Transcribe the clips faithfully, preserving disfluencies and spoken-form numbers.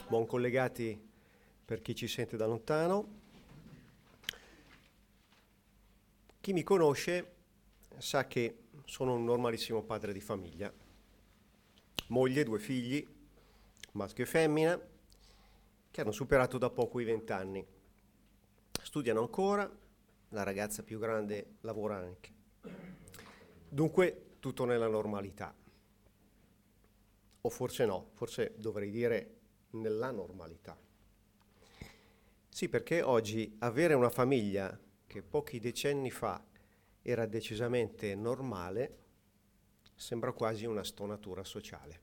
Buon collegati per chi ci sente da lontano. Chi mi conosce sa che sono un normalissimo padre di famiglia. Moglie, due figli, maschio e femmina, che hanno superato da poco i vent'anni. Studiano ancora, la ragazza più grande lavora anche. Dunque, tutto nella normalità. O forse no, forse dovrei dire nella normalità. Sì, perché oggi avere una famiglia che pochi decenni fa era decisamente normale sembra quasi una stonatura sociale.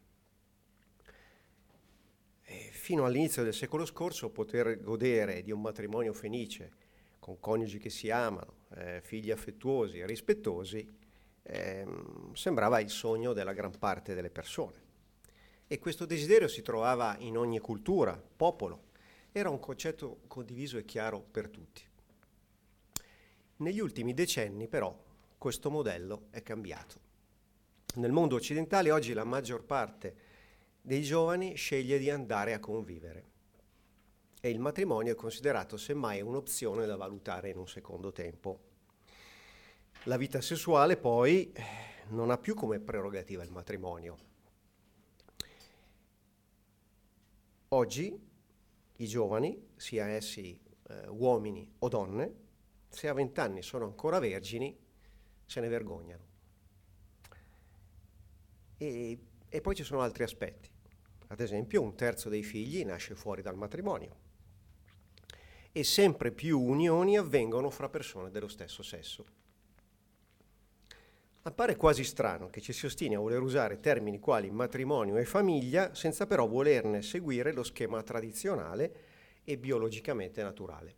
E fino all'inizio del secolo scorso poter godere di un matrimonio felice con coniugi che si amano, eh, figli affettuosi e rispettosi eh, sembrava il sogno della gran parte delle persone. E questo desiderio si trovava in ogni cultura, popolo. Era un concetto condiviso e chiaro per tutti. Negli ultimi decenni, però, questo modello è cambiato. Nel mondo occidentale oggi la maggior parte dei giovani sceglie di andare a convivere e il matrimonio è considerato semmai un'opzione da valutare in un secondo tempo. La vita sessuale, poi, non ha più come prerogativa il matrimonio. Oggi i giovani, sia essi eh, uomini o donne, se a vent'anni sono ancora vergini, se ne vergognano. E, e poi ci sono altri aspetti. Ad esempio, un terzo dei figli nasce fuori dal matrimonio e sempre più unioni avvengono fra persone dello stesso sesso. Appare quasi strano che ci si ostini a voler usare termini quali matrimonio e famiglia senza però volerne seguire lo schema tradizionale e biologicamente naturale.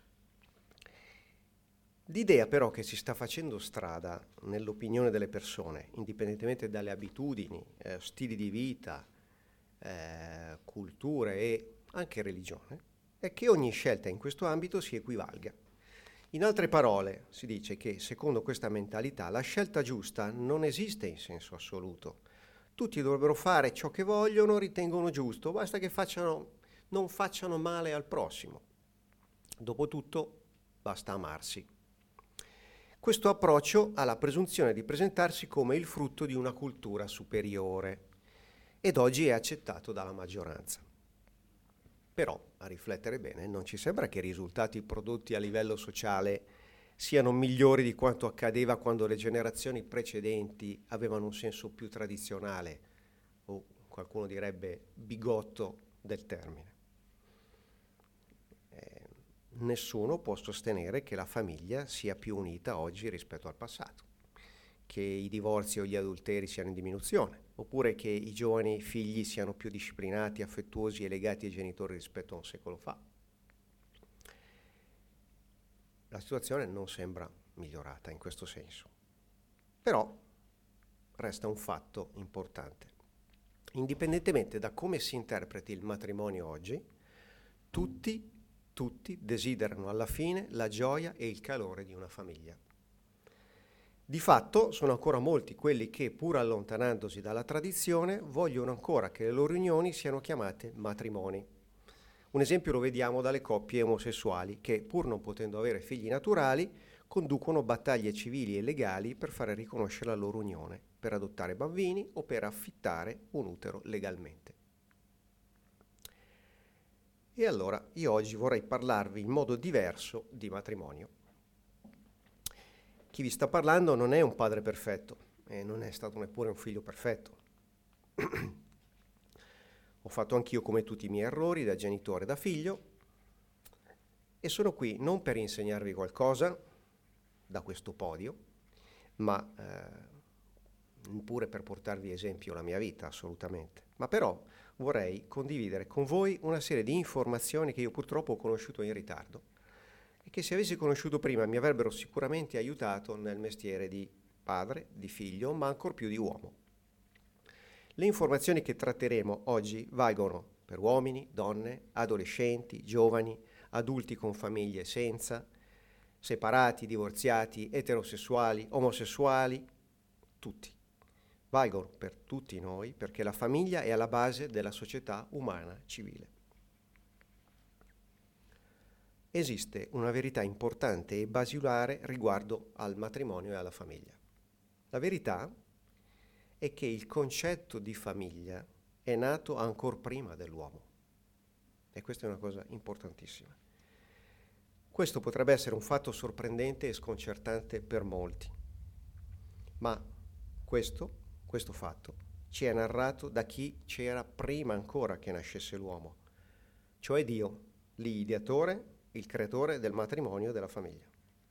L'idea però che si sta facendo strada nell'opinione delle persone, indipendentemente dalle abitudini, eh, stili di vita, eh, culture e anche religione, è che ogni scelta in questo ambito si equivalga. In altre parole, si dice che, secondo questa mentalità, la scelta giusta non esiste in senso assoluto. Tutti dovrebbero fare ciò che vogliono, ritengono giusto, basta che facciano, non facciano male al prossimo. Dopotutto, basta amarsi. Questo approccio ha la presunzione di presentarsi come il frutto di una cultura superiore ed oggi è accettato dalla maggioranza. Però, a riflettere bene, non ci sembra che i risultati prodotti a livello sociale siano migliori di quanto accadeva quando le generazioni precedenti avevano un senso più tradizionale, o qualcuno direbbe bigotto del termine. Eh, nessuno può sostenere che la famiglia sia più unita oggi rispetto al passato, che i divorzi o gli adulteri siano in diminuzione, oppure che i giovani figli siano più disciplinati, affettuosi e legati ai genitori rispetto a un secolo fa. La situazione non sembra migliorata in questo senso. Però resta un fatto importante. Indipendentemente da come si interpreti il matrimonio oggi, tutti, tutti desiderano alla fine la gioia e il calore di una famiglia. Di fatto sono ancora molti quelli che, pur allontanandosi dalla tradizione, vogliono ancora che le loro unioni siano chiamate matrimoni. Un esempio lo vediamo dalle coppie omosessuali che, pur non potendo avere figli naturali, conducono battaglie civili e legali per fare riconoscere la loro unione, per adottare bambini o per affittare un utero legalmente. E allora io oggi vorrei parlarvi in modo diverso di matrimonio. Chi vi sta parlando non è un padre perfetto e non è stato neppure un figlio perfetto. Ho fatto anch'io come tutti i miei errori da genitore e da figlio e sono qui non per insegnarvi qualcosa da questo podio, ma eh, neppure per portarvi esempio la mia vita, assolutamente. Ma però vorrei condividere con voi una serie di informazioni che io purtroppo ho conosciuto in ritardo e che se avessi conosciuto prima mi avrebbero sicuramente aiutato nel mestiere di padre, di figlio, ma ancor più di uomo. Le informazioni che tratteremo oggi valgono per uomini, donne, adolescenti, giovani, adulti con famiglie senza, separati, divorziati, eterosessuali, omosessuali, tutti. Valgono per tutti noi perché la famiglia è alla base della società umana civile. esiste una verità importante e basilare riguardo al matrimonio e alla famiglia. La verità è che il concetto di famiglia è nato ancora prima dell'uomo. E questa è una cosa importantissima. Questo potrebbe essere un fatto sorprendente e sconcertante per molti, ma questo, questo fatto ci è narrato da chi c'era prima ancora che nascesse l'uomo, cioè Dio, l'ideatore, il creatore del matrimonio e della famiglia.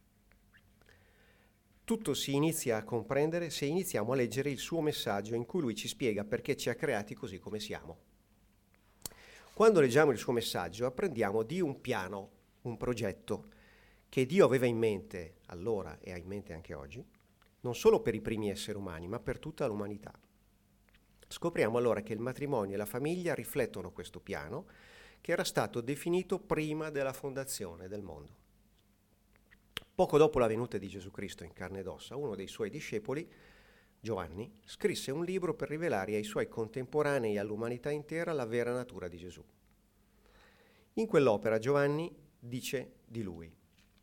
Tutto si inizia a comprendere se iniziamo a leggere il suo messaggio in cui lui ci spiega perché ci ha creati così come siamo. Quando leggiamo il suo messaggio apprendiamo di un piano, un progetto che Dio aveva in mente allora e ha in mente anche oggi, non solo per i primi esseri umani, ma per tutta l'umanità. Scopriamo allora che il matrimonio e la famiglia riflettono questo piano che era stato definito prima della fondazione del mondo. Poco dopo la venuta di Gesù Cristo in carne ed ossa, uno dei suoi discepoli, Giovanni, scrisse un libro per rivelare ai suoi contemporanei e all'umanità intera la vera natura di Gesù. In quell'opera Giovanni dice di lui,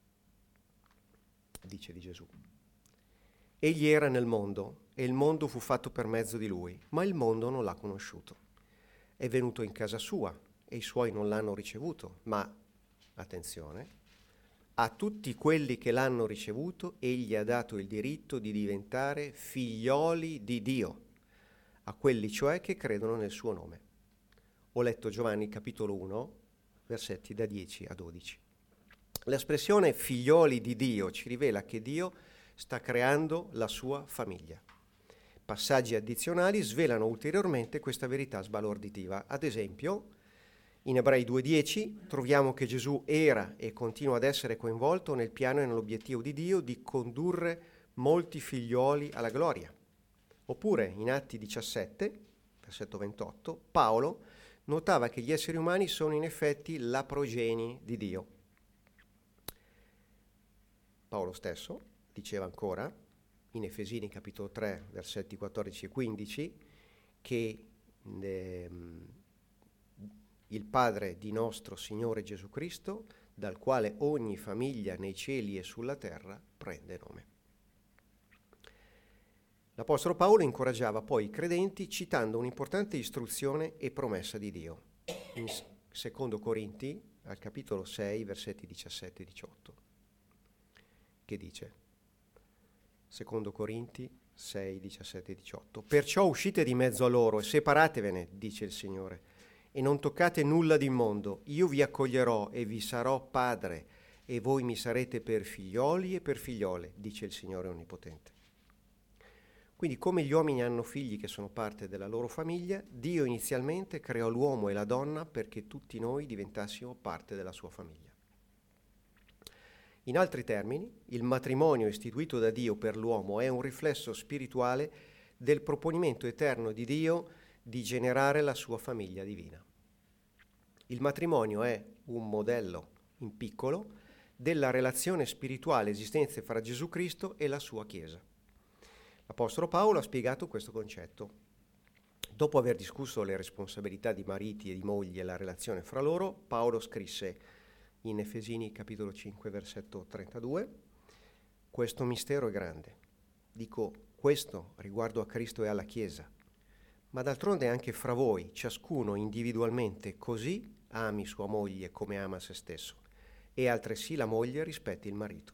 dice di Gesù: egli era nel mondo e il mondo fu fatto per mezzo di lui, ma il mondo non l'ha conosciuto. È venuto in casa sua e i suoi non l'hanno ricevuto, ma, attenzione, a tutti quelli che l'hanno ricevuto egli ha dato il diritto di diventare figlioli di Dio, a quelli cioè che credono nel suo nome. Ho letto Giovanni capitolo uno, versetti da dieci a dodici. L'espressione figlioli di Dio ci rivela che Dio sta creando la sua famiglia. Passaggi addizionali svelano ulteriormente questa verità sbalorditiva. Ad esempio, in Ebrei due dieci troviamo che Gesù era e continua ad essere coinvolto nel piano e nell'obiettivo di Dio di condurre molti figlioli alla gloria. Oppure in Atti diciassette, versetto ventotto, Paolo notava che gli esseri umani sono in effetti la progenie di Dio. Paolo stesso diceva ancora, in Efesini capitolo tre, versetti quattordici e quindici, che eh, il Padre di nostro Signore Gesù Cristo, dal quale ogni famiglia nei cieli e sulla terra prende nome. L'Apostolo Paolo incoraggiava poi i credenti citando un'importante istruzione e promessa di Dio. In secondo Corinti, al capitolo sei, versetti diciassette e diciotto, che dice, secondo Corinti sei, diciassette e diciotto, perciò uscite di mezzo a loro e separatevene, dice il Signore, e non toccate nulla d'immondo, io vi accoglierò e vi sarò padre, e voi mi sarete per figlioli e per figliole, dice il Signore Onnipotente. Quindi, come gli uomini hanno figli che sono parte della loro famiglia, Dio inizialmente creò l'uomo e la donna perché tutti noi diventassimo parte della sua famiglia. In altri termini, il matrimonio istituito da Dio per l'uomo è un riflesso spirituale del proponimento eterno di Dio di generare la sua famiglia divina. Il matrimonio è un modello, in piccolo, della relazione spirituale esistente fra Gesù Cristo e la sua Chiesa. L'Apostolo Paolo ha spiegato questo concetto. Dopo aver discusso le responsabilità di mariti e di mogli e la relazione fra loro, Paolo scrisse in Efesini capitolo cinque, versetto trentadue, questo mistero è grande. Dico questo riguardo a Cristo e alla Chiesa, ma d'altronde anche fra voi, ciascuno individualmente così ami sua moglie come ama se stesso, e altresì la moglie rispetti il marito.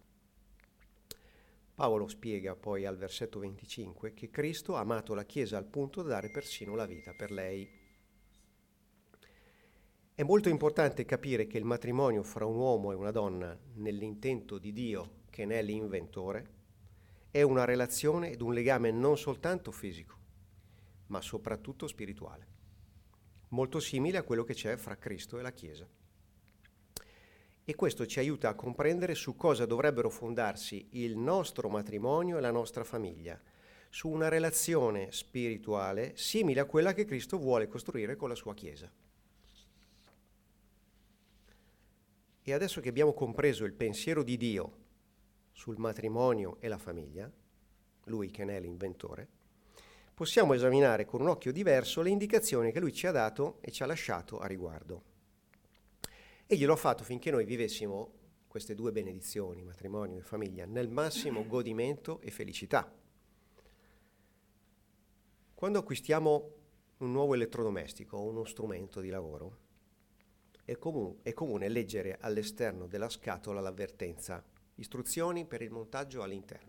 Paolo spiega poi al versetto venticinque che Cristo ha amato la Chiesa al punto da dare persino la vita per lei. È molto importante capire che il matrimonio fra un uomo e una donna, nell'intento di Dio che ne è l'inventore, è una relazione ed un legame non soltanto fisico, ma soprattutto spirituale, molto simile a quello che c'è fra Cristo e la Chiesa. E questo ci aiuta a comprendere su cosa dovrebbero fondarsi il nostro matrimonio e la nostra famiglia, su una relazione spirituale simile a quella che Cristo vuole costruire con la sua Chiesa. E adesso che abbiamo compreso il pensiero di Dio sul matrimonio e la famiglia, lui che ne è l'inventore, possiamo esaminare con un occhio diverso le indicazioni che lui ci ha dato e ci ha lasciato a riguardo. E glielo ha fatto finché noi vivessimo queste due benedizioni, matrimonio e famiglia, nel massimo godimento e felicità. Quando acquistiamo un nuovo elettrodomestico o uno strumento di lavoro, è comune, è comune leggere all'esterno della scatola l'avvertenza: istruzioni per il montaggio all'interno.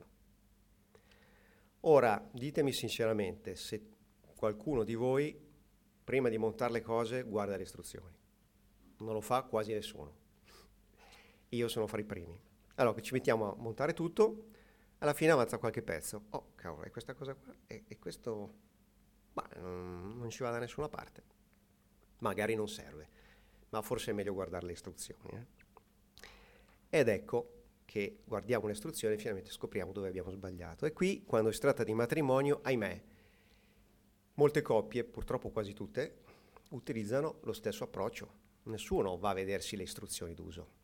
Ora, ditemi sinceramente se qualcuno di voi, prima di montare le cose, guarda le istruzioni. Non lo fa quasi nessuno. Io sono fra i primi. Allora, ci mettiamo a montare tutto, alla fine avanza qualche pezzo. Oh, cavolo, è questa cosa qua? E, e questo... Ma non, non ci va da nessuna parte. Magari non serve, ma forse è meglio guardare le istruzioni. Eh? Ed ecco che guardiamo le istruzioni e finalmente scopriamo dove abbiamo sbagliato. E qui, quando si tratta di matrimonio, ahimè, molte coppie, purtroppo quasi tutte, utilizzano lo stesso approccio. Nessuno va a vedersi le istruzioni d'uso.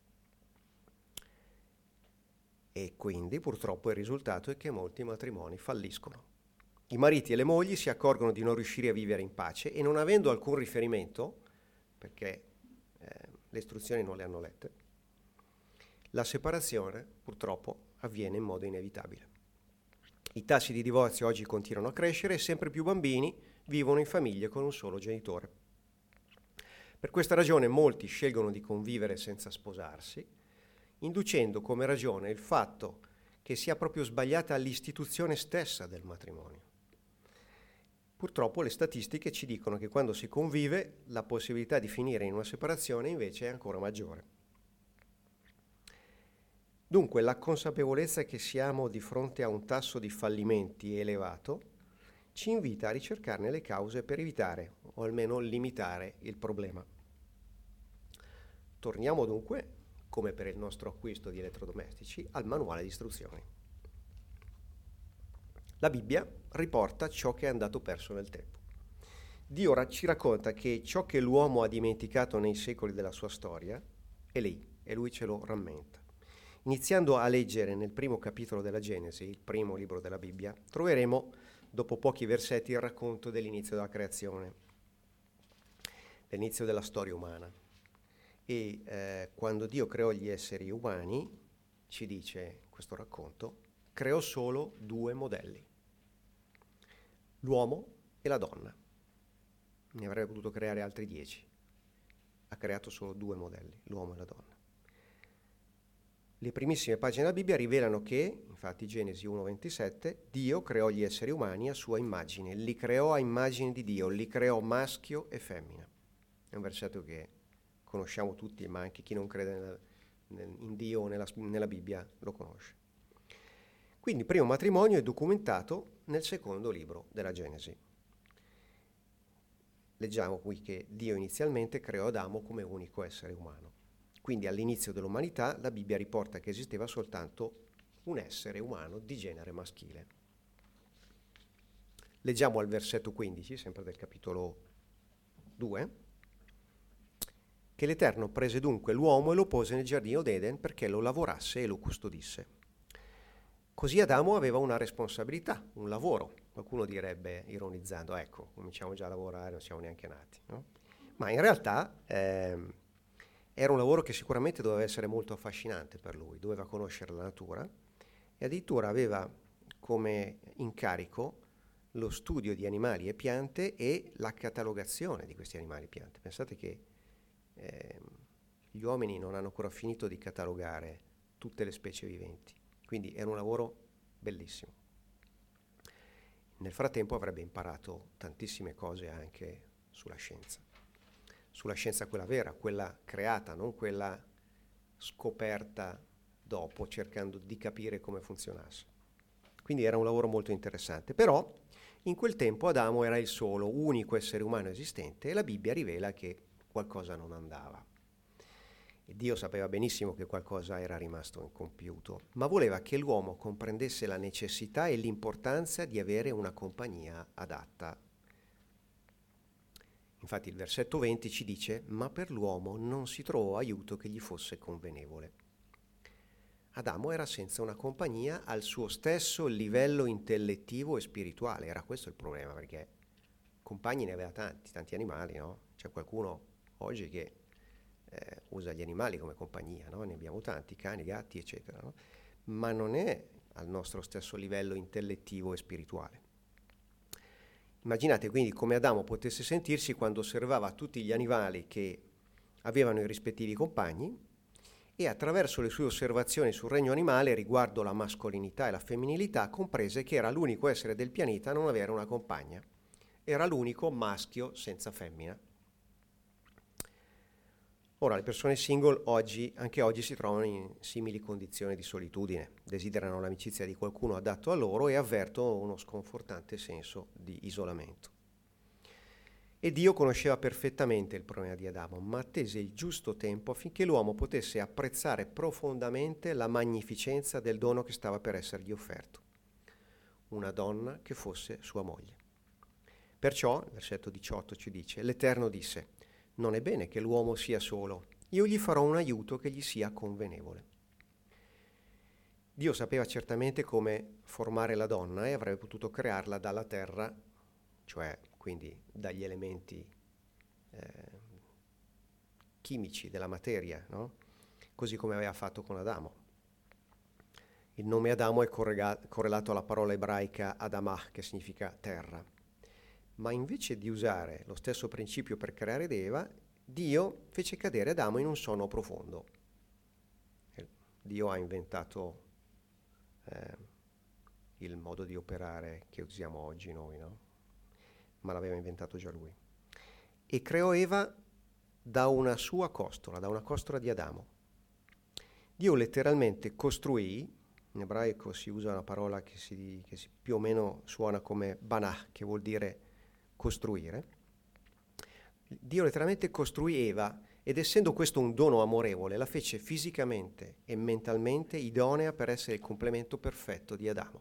E quindi purtroppo il risultato è che molti matrimoni falliscono. I mariti e le mogli si accorgono di non riuscire a vivere in pace e, non avendo alcun riferimento, perché eh, le istruzioni non le hanno lette, la separazione purtroppo avviene in modo inevitabile. I tassi di divorzio oggi continuano a crescere e sempre più bambini vivono in famiglie con un solo genitore. Per questa ragione molti scelgono di convivere senza sposarsi, inducendo come ragione il fatto che sia proprio sbagliata l'istituzione stessa del matrimonio. Purtroppo le statistiche ci dicono che quando si convive la possibilità di finire in una separazione invece è ancora maggiore. Dunque la consapevolezza che siamo di fronte a un tasso di fallimenti elevato ci invita a ricercarne le cause per evitare o almeno limitare il problema. Torniamo dunque, come per il nostro acquisto di elettrodomestici, al manuale di istruzioni. La Bibbia riporta ciò che è andato perso nel tempo. Dio ci racconta che ciò che l'uomo ha dimenticato nei secoli della sua storia è lì e lui ce lo rammenta. Iniziando a leggere nel primo capitolo della Genesi, il primo libro della Bibbia, troveremo dopo pochi versetti il racconto dell'inizio della creazione, dell'inizio della storia umana. E eh, quando Dio creò gli esseri umani, ci dice questo racconto, creò solo due modelli, l'uomo e la donna. Ne avrebbe potuto creare altri dieci. Ha creato solo due modelli, l'uomo e la donna. Le primissime pagine della Bibbia rivelano che, infatti Genesi uno ventisette, Dio creò gli esseri umani a sua immagine, li creò a immagine di Dio, li creò maschio e femmina. È un versetto che conosciamo tutti, ma anche chi non crede nella, nel, in Dio o nella, nella Bibbia lo conosce. Quindi il primo matrimonio è documentato nel secondo libro della Genesi. Leggiamo qui che Dio inizialmente creò Adamo come unico essere umano. Quindi all'inizio dell'umanità la Bibbia riporta che esisteva soltanto un essere umano di genere maschile. Leggiamo al versetto quindici, sempre del capitolo due, che l'Eterno prese dunque l'uomo e lo pose nel giardino d'Eden perché lo lavorasse e lo custodisse. Così Adamo aveva una responsabilità, un lavoro. Qualcuno direbbe, ironizzando, ecco, cominciamo già a lavorare, non siamo neanche nati, no? Ma in realtà ehm, era un lavoro che sicuramente doveva essere molto affascinante per lui, doveva conoscere la natura e addirittura aveva come incarico lo studio di animali e piante e la catalogazione di questi animali e piante. Pensate che eh, gli uomini non hanno ancora finito di catalogare tutte le specie viventi, quindi era un lavoro bellissimo. Nel frattempo avrebbe imparato tantissime cose anche sulla scienza. Sulla scienza quella vera, quella creata, non quella scoperta dopo, cercando di capire come funzionasse. Quindi era un lavoro molto interessante. Però in quel tempo Adamo era il solo, unico essere umano esistente e la Bibbia rivela che qualcosa non andava. E Dio sapeva benissimo che qualcosa era rimasto incompiuto, ma voleva che l'uomo comprendesse la necessità e l'importanza di avere una compagnia adatta. Infatti il versetto venti ci dice: ma per l'uomo non si trovò aiuto che gli fosse convenevole. Adamo era senza una compagnia al suo stesso livello intellettivo e spirituale. Era questo il problema, perché compagni ne aveva tanti, tanti animali, no? C'è qualcuno oggi che eh, usa gli animali come compagnia, no? Ne abbiamo tanti, cani, gatti, eccetera, no? Ma non è al nostro stesso livello intellettivo e spirituale. Immaginate quindi come Adamo potesse sentirsi quando osservava tutti gli animali che avevano i rispettivi compagni e attraverso le sue osservazioni sul regno animale riguardo la mascolinità e la femminilità comprese che era l'unico essere del pianeta a non avere una compagna. Era l'unico maschio senza femmina. Ora, le persone single oggi, anche oggi si trovano in simili condizioni di solitudine, desiderano l'amicizia di qualcuno adatto a loro e avvertono uno sconfortante senso di isolamento. E Dio conosceva perfettamente il problema di Adamo, ma attese il giusto tempo affinché l'uomo potesse apprezzare profondamente la magnificenza del dono che stava per essergli offerto, una donna che fosse sua moglie. Perciò, il versetto diciotto ci dice, l'Eterno disse: non è bene che l'uomo sia solo, io gli farò un aiuto che gli sia convenevole. Dio sapeva certamente come formare la donna e avrebbe potuto crearla dalla terra, cioè quindi dagli elementi eh, chimici della materia, no? Così come aveva fatto con Adamo. Il nome Adamo è correlato alla parola ebraica Adamah, che significa terra. Ma invece di usare lo stesso principio per creare Eva, Dio fece cadere Adamo in un sonno profondo. Dio ha inventato eh, il modo di operare che usiamo oggi noi, no? Ma l'aveva inventato già lui. E creò Eva da una sua costola, da una costola di Adamo. Dio letteralmente costruì, in ebraico si usa una parola che, si, che si più o meno suona come banah, che vuol dire costruire. Dio letteralmente costruì Eva ed essendo questo un dono amorevole la fece fisicamente e mentalmente idonea per essere il complemento perfetto di Adamo.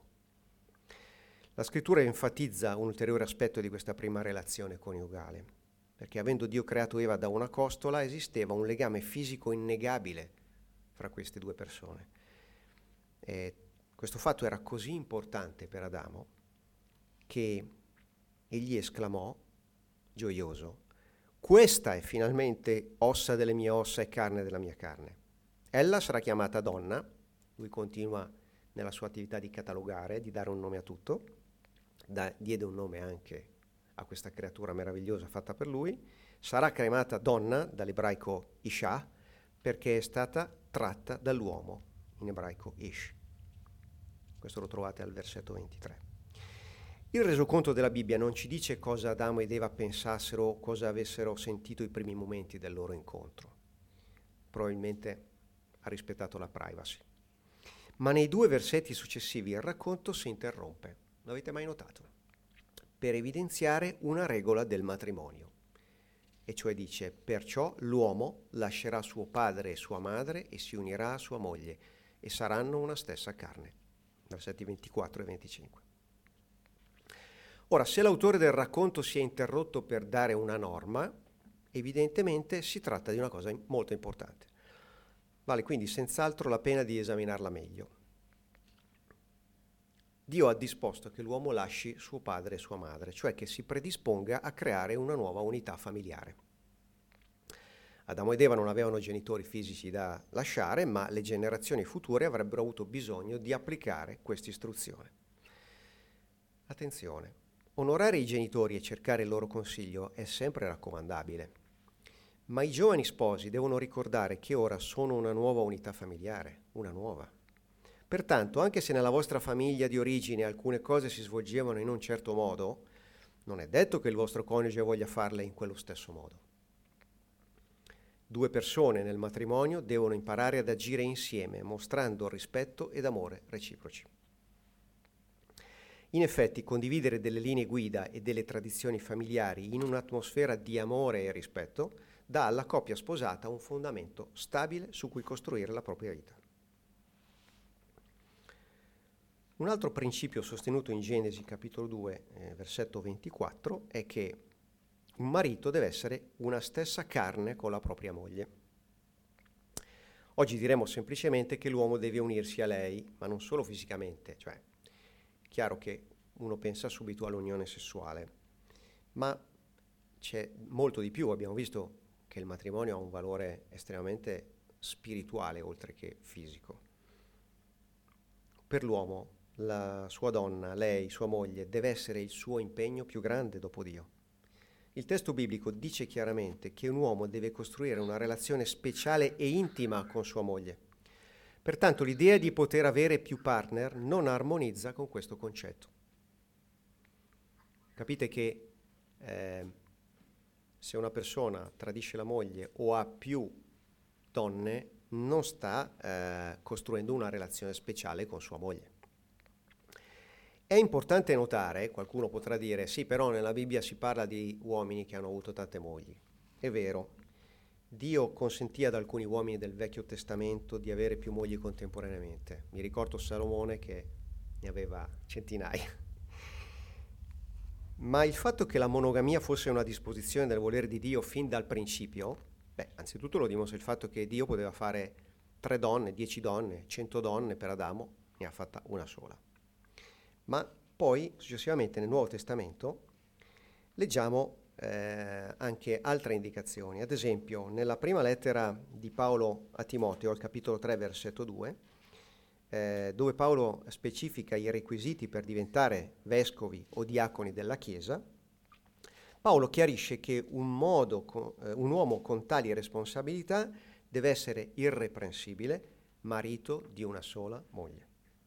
La scrittura enfatizza un ulteriore aspetto di questa prima relazione coniugale, perché avendo Dio creato Eva da una costola esisteva un legame fisico innegabile fra queste due persone. E questo fatto era così importante per Adamo che egli esclamò, gioioso: questa è finalmente ossa delle mie ossa e carne della mia carne. Ella sarà chiamata donna, lui continua nella sua attività di catalogare, di dare un nome a tutto, da, diede un nome anche a questa creatura meravigliosa fatta per lui, sarà chiamata donna, dall'ebraico Isha, perché è stata tratta dall'uomo, in ebraico Ish. Questo lo trovate al versetto ventitré. Il resoconto della Bibbia non ci dice cosa Adamo ed Eva pensassero, cosa avessero sentito i primi momenti del loro incontro. Probabilmente ha rispettato la privacy. Ma nei due versetti successivi il racconto si interrompe. L'avete mai notato? Per evidenziare una regola del matrimonio. E cioè dice: perciò l'uomo lascerà suo padre e sua madre e si unirà a sua moglie e saranno una stessa carne. Versetti ventiquattro e venticinque. Ora, se l'autore del racconto si è interrotto per dare una norma, evidentemente si tratta di una cosa molto importante. Vale quindi senz'altro la pena di esaminarla meglio. Dio ha disposto che l'uomo lasci suo padre e sua madre, cioè che si predisponga a creare una nuova unità familiare. Adamo ed Eva non avevano genitori fisici da lasciare, ma le generazioni future avrebbero avuto bisogno di applicare questa istruzione. Attenzione. Onorare i genitori e cercare il loro consiglio è sempre raccomandabile, ma i giovani sposi devono ricordare che ora sono una nuova unità familiare, una nuova. Pertanto, anche se nella vostra famiglia di origine alcune cose si svolgevano in un certo modo, non è detto che il vostro coniuge voglia farle in quello stesso modo. Due persone nel matrimonio devono imparare ad agire insieme, mostrando rispetto ed amore reciproci. In effetti, condividere delle linee guida e delle tradizioni familiari in un'atmosfera di amore e rispetto dà alla coppia sposata un fondamento stabile su cui costruire la propria vita. Un altro principio sostenuto in Genesi capitolo due, eh, versetto ventiquattro, è che un marito deve essere una stessa carne con la propria moglie. Oggi diremo semplicemente che l'uomo deve unirsi a lei, ma non solo fisicamente, cioè chiaro che uno pensa subito all'unione sessuale, ma c'è molto di più. Abbiamo visto che il matrimonio ha un valore estremamente spirituale oltre che fisico. Per l'uomo, la sua donna, lei, sua moglie, deve essere il suo impegno più grande dopo Dio. Il testo biblico dice chiaramente che un uomo deve costruire una relazione speciale e intima con sua moglie. Pertanto l'idea di poter avere più partner non armonizza con questo concetto. Capite che eh, se una persona tradisce la moglie o ha più donne, non sta eh, costruendo una relazione speciale con sua moglie. È importante notare, qualcuno potrà dire, sì, però nella Bibbia si parla di uomini che hanno avuto tante mogli. È vero, Dio consentì ad alcuni uomini del Vecchio Testamento di avere più mogli contemporaneamente. Mi ricordo Salomone che ne aveva centinaia. Ma il fatto che la monogamia fosse una disposizione del volere di Dio fin dal principio, beh, anzitutto lo dimostra il fatto che Dio poteva fare tre donne, dieci donne, cento donne per Adamo, ne ha fatta una sola. Ma poi, successivamente, nel Nuovo Testamento, leggiamo eh, anche altre indicazioni. Ad esempio, nella prima lettera di Paolo a Timoteo, al capitolo tre, versetto due, eh, dove Paolo specifica i requisiti per diventare vescovi o diaconi della Chiesa, Paolo chiarisce che un, modo con, eh, un uomo con tali responsabilità deve essere irreprensibile, marito di una sola moglie.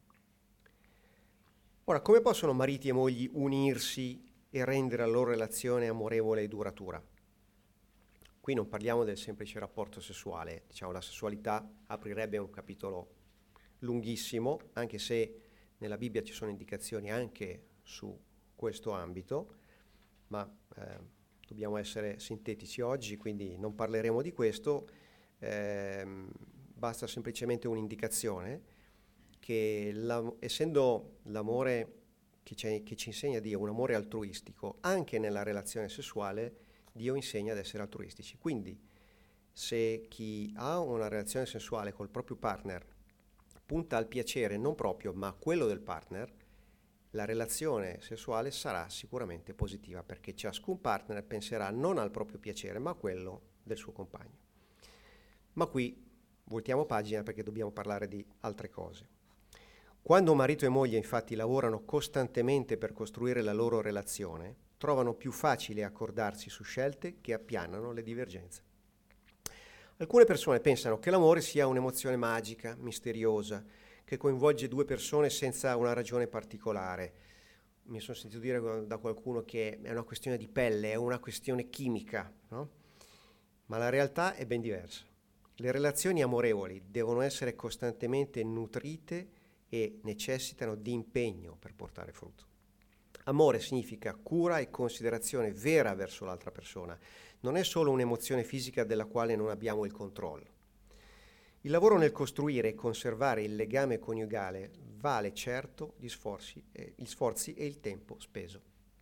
Ora, come possono mariti e mogli unirsi e rendere la loro relazione amorevole e duratura? Qui non parliamo del semplice rapporto sessuale, diciamo la sessualità aprirebbe un capitolo lunghissimo, anche se nella Bibbia ci sono indicazioni anche su questo ambito, ma eh, dobbiamo essere sintetici oggi, quindi non parleremo di questo, eh, basta semplicemente un'indicazione che la, essendo l'amore che ci, che ci insegna Dio un amore altruistico, anche nella relazione sessuale Dio insegna ad essere altruistici. Quindi se chi ha una relazione sessuale col proprio partner punta al piacere non proprio ma a quello del partner, la relazione sessuale sarà sicuramente positiva perché ciascun partner penserà non al proprio piacere ma a quello del suo compagno. Ma qui voltiamo pagina perché dobbiamo parlare di altre cose. Quando marito e moglie infatti lavorano costantemente per costruire la loro relazione, trovano più facile accordarsi su scelte che appianano le divergenze. Alcune persone pensano che l'amore sia un'emozione magica, misteriosa, che coinvolge due persone senza una ragione particolare. Mi sono sentito dire da qualcuno che è una questione di pelle, è una questione chimica, no? Ma la realtà è ben diversa. Le relazioni amorevoli devono essere costantemente nutrite e necessitano di impegno per portare frutto. Amore significa cura e considerazione vera verso l'altra persona. Non è solo un'emozione fisica della quale non abbiamo il controllo. Il lavoro nel costruire e conservare il legame coniugale vale certo gli sforzi, eh, gli sforzi e il tempo speso.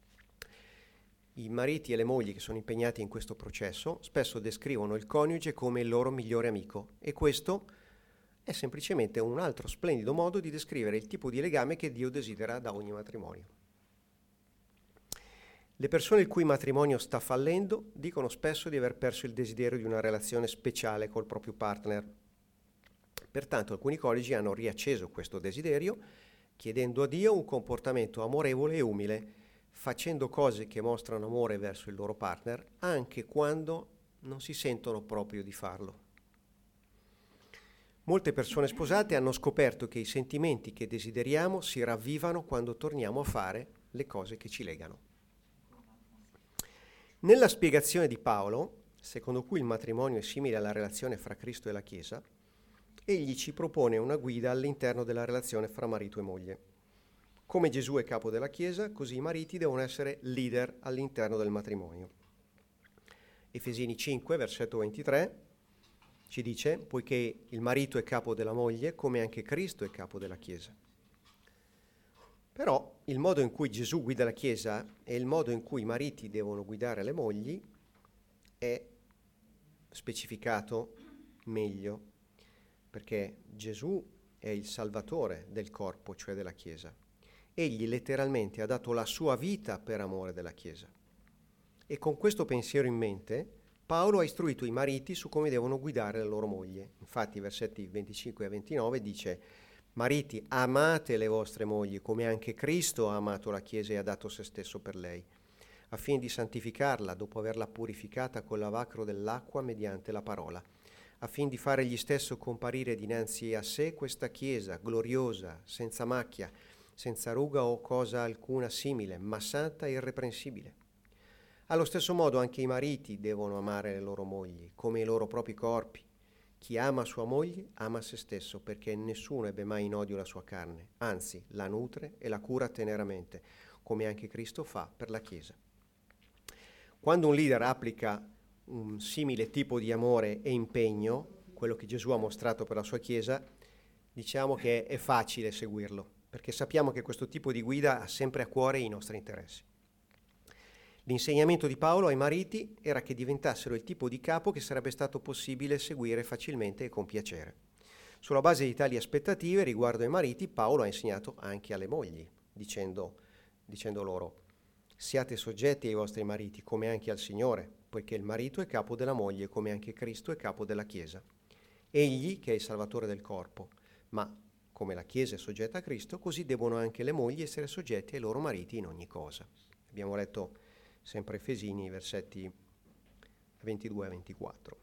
I mariti e le mogli che sono impegnati in questo processo spesso descrivono il coniuge come il loro migliore amico e questo è semplicemente un altro splendido modo di descrivere il tipo di legame che Dio desidera da ogni matrimonio. Le persone il cui matrimonio sta fallendo dicono spesso di aver perso il desiderio di una relazione speciale col proprio partner. Pertanto alcuni coniugi hanno riacceso questo desiderio chiedendo a Dio un comportamento amorevole e umile, facendo cose che mostrano amore verso il loro partner anche quando non si sentono proprio di farlo. Molte persone sposate hanno scoperto che i sentimenti che desideriamo si ravvivano quando torniamo a fare le cose che ci legano. Nella spiegazione di Paolo, secondo cui il matrimonio è simile alla relazione fra Cristo e la Chiesa, egli ci propone una guida all'interno della relazione fra marito e moglie. Come Gesù è capo della Chiesa, così i mariti devono essere leader all'interno del matrimonio. Efesini cinque, versetto ventitré, ci dice, poiché il marito è capo della moglie, come anche Cristo è capo della Chiesa. Però il modo in cui Gesù guida la Chiesa e il modo in cui i mariti devono guidare le mogli è specificato meglio, perché Gesù è il Salvatore del corpo, cioè della Chiesa. Egli letteralmente ha dato la sua vita per amore della Chiesa. E con questo pensiero in mente, Paolo ha istruito i mariti su come devono guidare la loro moglie. Infatti, versetti venticinque e ventinove dice: mariti, amate le vostre mogli come anche Cristo ha amato la Chiesa e ha dato se stesso per lei, affin di santificarla dopo averla purificata col lavacro dell'acqua mediante la parola, affin di fare egli stesso comparire dinanzi a sé questa Chiesa gloriosa, senza macchia, senza ruga o cosa alcuna simile, ma santa e irreprensibile. Allo stesso modo anche i mariti devono amare le loro mogli, come i loro propri corpi. Chi ama sua moglie ama se stesso, perché nessuno ebbe mai in odio la sua carne, anzi la nutre e la cura teneramente, come anche Cristo fa per la Chiesa. Quando un leader applica un simile tipo di amore e impegno, quello che Gesù ha mostrato per la sua Chiesa, diciamo che è facile seguirlo, perché sappiamo che questo tipo di guida ha sempre a cuore i nostri interessi. L'insegnamento di Paolo ai mariti era che diventassero il tipo di capo che sarebbe stato possibile seguire facilmente e con piacere. Sulla base di tali aspettative riguardo ai mariti, Paolo ha insegnato anche alle mogli, dicendo, dicendo loro: siate soggetti ai vostri mariti come anche al Signore, poiché il marito è capo della moglie come anche Cristo è capo della Chiesa. Egli che è il Salvatore del corpo, ma come la Chiesa è soggetta a Cristo, così devono anche le mogli essere soggetti ai loro mariti in ogni cosa. Abbiamo letto sempre Efesini, versetti ventidue a ventiquattro.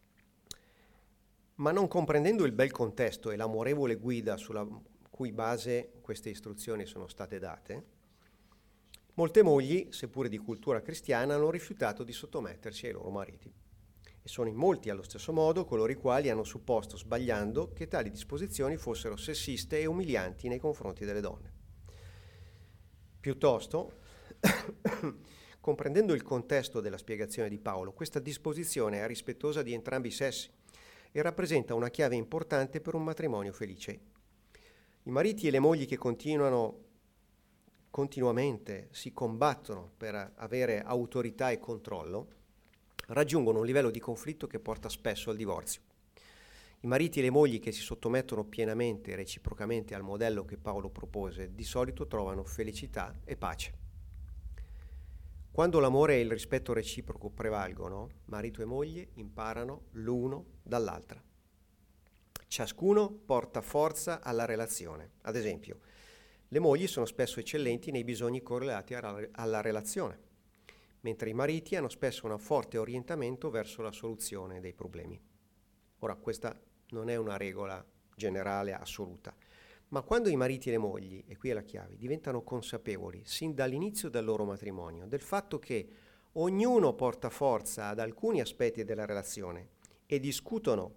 Ma non comprendendo il bel contesto e l'amorevole guida sulla cui base queste istruzioni sono state date, molte mogli, seppure di cultura cristiana, hanno rifiutato di sottomettersi ai loro mariti. E sono in molti, allo stesso modo, coloro i quali hanno supposto, sbagliando, che tali disposizioni fossero sessiste e umilianti nei confronti delle donne. Piuttosto, comprendendo il contesto della spiegazione di Paolo, questa disposizione è rispettosa di entrambi i sessi e rappresenta una chiave importante per un matrimonio felice. I mariti e le mogli che continuano continuamente si combattono per avere autorità e controllo raggiungono un livello di conflitto che porta spesso al divorzio. I mariti e le mogli che si sottomettono pienamente e reciprocamente al modello che Paolo propose di solito trovano felicità e pace. Quando l'amore e il rispetto reciproco prevalgono, marito e moglie imparano l'uno dall'altra. Ciascuno porta forza alla relazione. Ad esempio, le mogli sono spesso eccellenti nei bisogni correlati alla relazione, mentre i mariti hanno spesso un forte orientamento verso la soluzione dei problemi. Ora, questa non è una regola generale assoluta, ma quando i mariti e le mogli, e qui è la chiave, diventano consapevoli, sin dall'inizio del loro matrimonio, del fatto che ognuno porta forza ad alcuni aspetti della relazione e discutono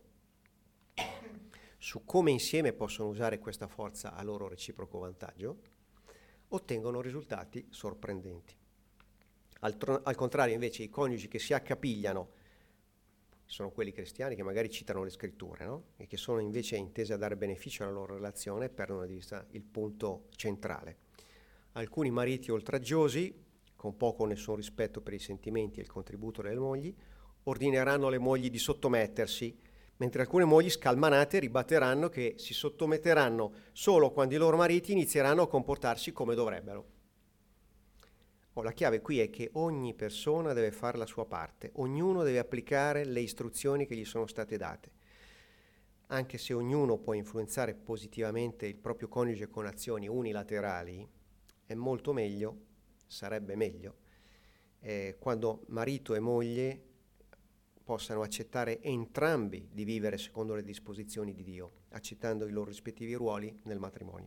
su come insieme possono usare questa forza a loro reciproco vantaggio, ottengono risultati sorprendenti. Al, tro- al contrario, invece, i coniugi che si accapigliano sono quelli cristiani che magari citano le scritture, no? E che sono invece intesi a dare beneficio alla loro relazione e perdono di vista il punto centrale. Alcuni mariti oltraggiosi, con poco o nessun rispetto per i sentimenti e il contributo delle mogli, ordineranno alle mogli di sottomettersi, mentre alcune mogli scalmanate ribatteranno che si sottometteranno solo quando i loro mariti inizieranno a comportarsi come dovrebbero. Oh, la chiave qui è che ogni persona deve fare la sua parte, ognuno deve applicare le istruzioni che gli sono state date. Anche se ognuno può influenzare positivamente il proprio coniuge con azioni unilaterali, è molto meglio, sarebbe meglio, eh, quando marito e moglie possano accettare entrambi di vivere secondo le disposizioni di Dio, accettando i loro rispettivi ruoli nel matrimonio.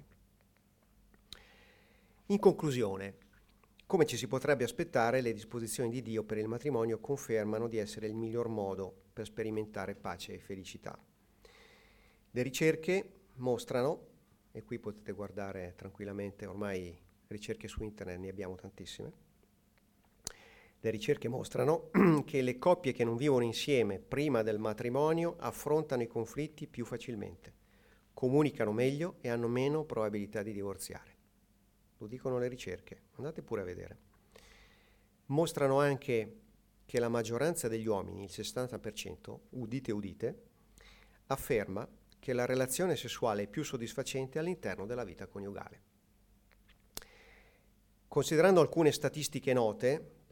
In conclusione, come ci si potrebbe aspettare, le disposizioni di Dio per il matrimonio confermano di essere il miglior modo per sperimentare pace e felicità. Le ricerche mostrano, e qui potete guardare tranquillamente, ormai ricerche su internet ne abbiamo tantissime, le ricerche mostrano che le coppie che non vivono insieme prima del matrimonio affrontano i conflitti più facilmente, comunicano meglio e hanno meno probabilità di divorziare. Lo dicono le ricerche, andate pure a vedere. Mostrano anche che la maggioranza degli uomini, il sessanta per cento, udite udite, afferma che la relazione sessuale è più soddisfacente all'interno della vita coniugale. Considerando alcune statistiche note,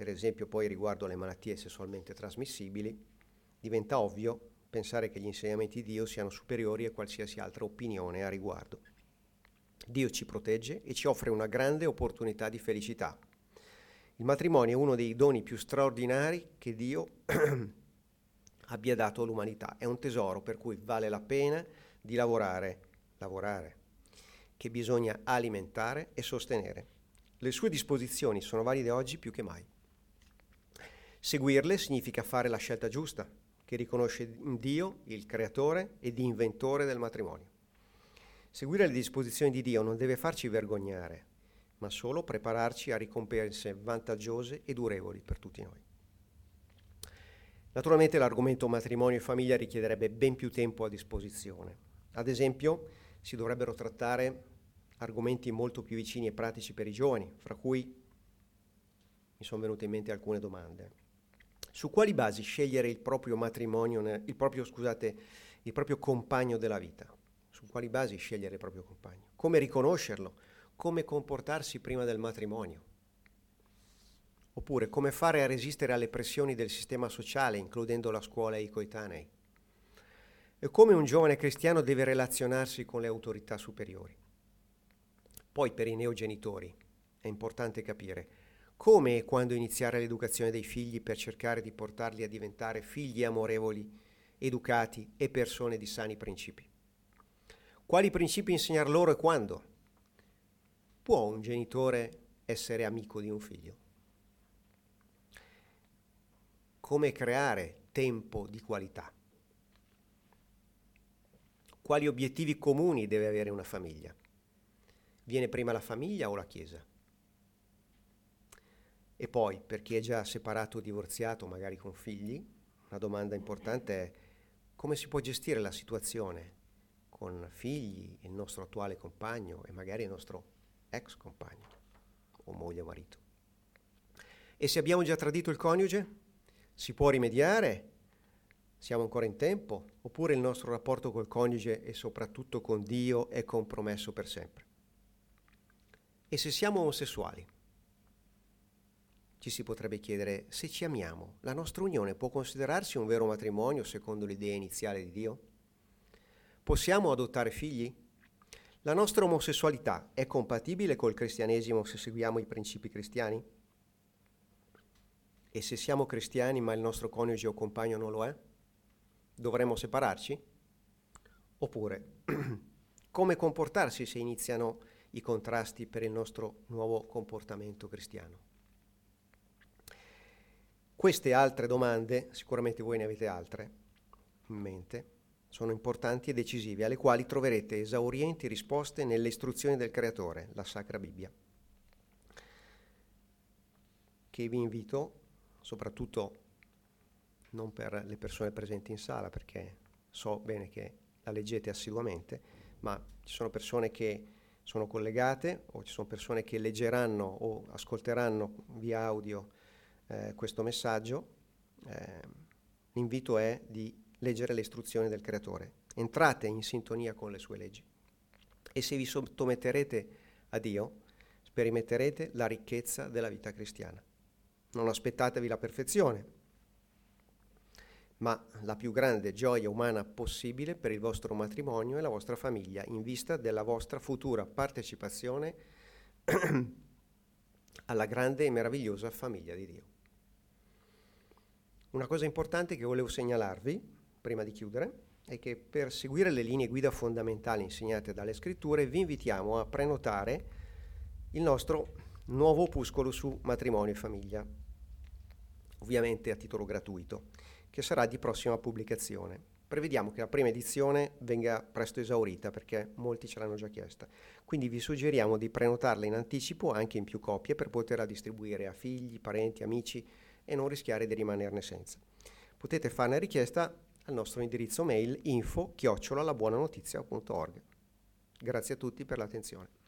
per esempio poi riguardo alle malattie sessualmente trasmissibili, diventa ovvio pensare che gli insegnamenti di Dio siano superiori a qualsiasi altra opinione a riguardo. Dio ci protegge e ci offre una grande opportunità di felicità. Il matrimonio è uno dei doni più straordinari che Dio abbia dato all'umanità. È un tesoro per cui vale la pena di lavorare, lavorare, che bisogna alimentare e sostenere. Le sue disposizioni sono valide oggi più che mai. Seguirle significa fare la scelta giusta, che riconosce in Dio, il creatore ed inventore del matrimonio. Seguire le disposizioni di Dio non deve farci vergognare, ma solo prepararci a ricompense vantaggiose e durevoli per tutti noi. Naturalmente l'argomento matrimonio e famiglia richiederebbe ben più tempo a disposizione. Ad esempio, si dovrebbero trattare argomenti molto più vicini e pratici per i giovani, fra cui mi sono venute in mente alcune domande. Su quali basi scegliere il proprio matrimonio, il proprio, scusate, il proprio compagno della vita? Su quali basi scegliere il proprio compagno? Come riconoscerlo? Come comportarsi prima del matrimonio? Oppure come fare a resistere alle pressioni del sistema sociale, includendo la scuola e i coetanei? E come un giovane cristiano deve relazionarsi con le autorità superiori? Poi per i neogenitori è importante capire come e quando iniziare l'educazione dei figli per cercare di portarli a diventare figli amorevoli, educati e persone di sani principi. Quali principi insegnar loro e quando? Può un genitore essere amico di un figlio? Come creare tempo di qualità? Quali obiettivi comuni deve avere una famiglia? Viene prima la famiglia o la Chiesa? E poi, per chi è già separato o divorziato, magari con figli, una domanda importante è come si può gestire la situazione con figli, il nostro attuale compagno e magari il nostro ex compagno o moglie o marito. E se abbiamo già tradito il coniuge? Si può rimediare? Siamo ancora in tempo? Oppure il nostro rapporto col coniuge e soprattutto con Dio è compromesso per sempre? E se siamo omosessuali? Ci si potrebbe chiedere, se ci amiamo, la nostra unione può considerarsi un vero matrimonio secondo l'idea iniziale di Dio? Possiamo adottare figli? La nostra omosessualità è compatibile col cristianesimo se seguiamo i principi cristiani? E se siamo cristiani ma il nostro coniuge o compagno non lo è? Dovremmo separarci? Oppure, come comportarsi se iniziano i contrasti per il nostro nuovo comportamento cristiano? Queste e altre domande, sicuramente voi ne avete altre in mente, sono importanti e decisive, alle quali troverete esaurienti risposte nelle istruzioni del Creatore, la Sacra Bibbia, che vi invito, soprattutto non per le persone presenti in sala, perché so bene che la leggete assiduamente, ma ci sono persone che sono collegate o ci sono persone che leggeranno o ascolteranno via audio eh, questo messaggio. Eh, l'invito è di leggere le istruzioni del Creatore. Entrate in sintonia con le sue leggi e se vi sottometterete a Dio, sperimenterete la ricchezza della vita cristiana. Non aspettatevi la perfezione, ma la più grande gioia umana possibile per il vostro matrimonio e la vostra famiglia, in vista della vostra futura partecipazione alla grande e meravigliosa famiglia di Dio. Una cosa importante che volevo segnalarvi, prima di chiudere, è che per seguire le linee guida fondamentali insegnate dalle Scritture vi invitiamo a prenotare il nostro nuovo opuscolo su matrimonio e famiglia, ovviamente a titolo gratuito, che sarà di prossima pubblicazione. Prevediamo che la prima edizione venga presto esaurita perché molti ce l'hanno già chiesta, quindi vi suggeriamo di prenotarla in anticipo anche in più copie per poterla distribuire a figli, parenti, amici e non rischiare di rimanerne senza. Potete farne richiesta al nostro indirizzo mail info chiocciola labuonanotizia punto org. Grazie a tutti per l'attenzione.